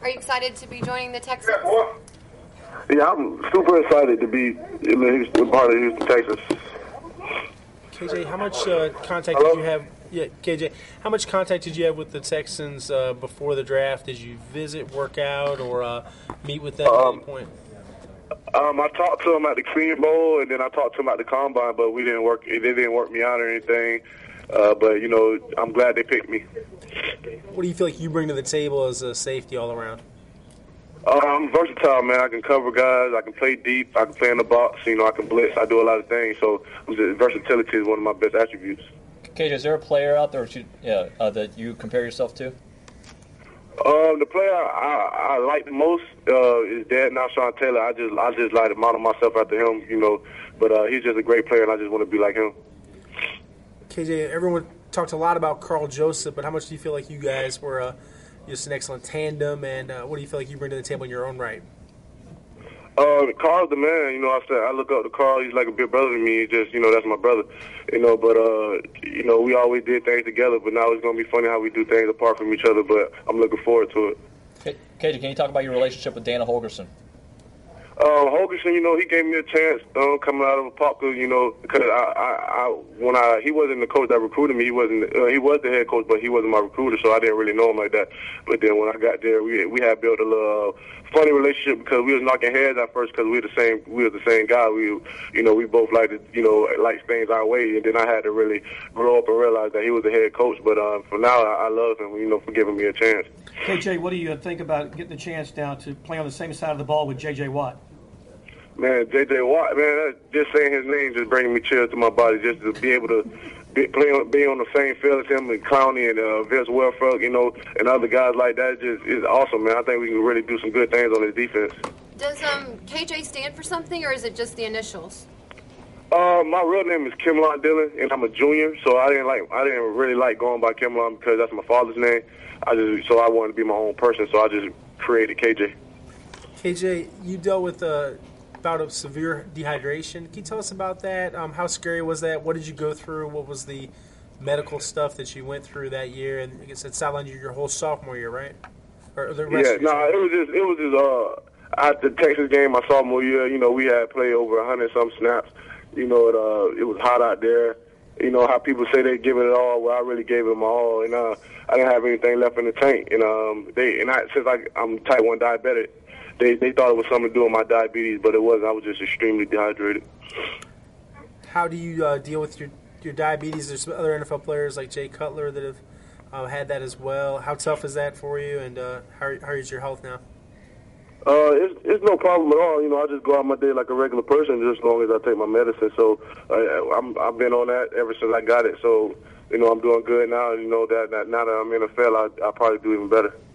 Are you excited to be joining the Texans? Yeah, I'm super excited to be part of Houston, Texas. KJ, how much contact did you have? Yeah, KJ, how much contact did you have with the Texans before the draft? Did you visit, work out, or meet with them at any point? I talked to them at the Senior Bowl, and then I talked to them at the Combine, but we didn't work. They didn't work me out or anything. But I'm glad they picked me. What do you feel like you bring to the table as a safety all around? I'm versatile, man. I can cover guys. I can play deep. I can play in the box. I can blitz. I do a lot of things. So versatility is one of my best attributes. KJ, is there a player out there that you compare yourself to? The player I like the most is Dad, now Sean Taylor. I just like to model myself after him, But he's just a great player, and I just want to be like him. KJ, everyone talked a lot about Carl Joseph, but how much do you feel like you guys were just an excellent tandem, and what do you feel like you bring to the table in your own right? Carl's the man. I look up to Carl. He's like a big brother to me. That's my brother. But we always did things together. But now it's gonna be funny how we do things apart from each other. But I'm looking forward to it. KJ, can you talk about your relationship with Dana Holgorsen? Holgorsen, he gave me a chance coming out of Apopka, because he wasn't the coach that recruited me. He was the head coach, but he wasn't my recruiter, so I didn't really know him like that. But then when I got there, we had built a little funny relationship because we was knocking heads at first because we were the same guy. We both liked like things our way, and then I had to really grow up and realize that he was the head coach. But for now, I love him, for giving me a chance. KJ, what do you think about getting the chance now to play on the same side of the ball with J.J. Watt? Man, J.J. Watt, man, just saying his name just bringing me chills to my body. Just to be able to be on the same field as him and Clowney and Vince Wilfork, and other guys like that is awesome, man. I think we can really do some good things on this defense. Does KJ stand for something, or is it just the initials? My real name is Kimlon Dillon, and I'm a junior, so I didn't really like going by Kimlon because that's my father's name. I wanted to be my own person, so I just created KJ. KJ, you dealt with a bout of severe dehydration. Can you tell us about that? How scary was that? What did you go through? What was the medical stuff that you went through that year? And I guess it sidelined you your whole sophomore year, right? Or the rest it was just at the Texas game my sophomore year. We had played over 100-some snaps. It was hot out there. How people say they give it all. Well, I really gave it my all, and I didn't have anything left in the tank. Since I'm type 1 diabetic, they thought it was something to do with my diabetes, but it wasn't. I was just extremely dehydrated. How do you deal with your diabetes? There's some other NFL players like Jay Cutler that have had that as well. How tough is that for you, and how is your health now? It's no problem at all. I just go out my day like a regular person, just as long as I take my medicine. So I've been on that ever since I got it. So I'm doing good now. That now that I'm in the NFL, I'll probably do even better.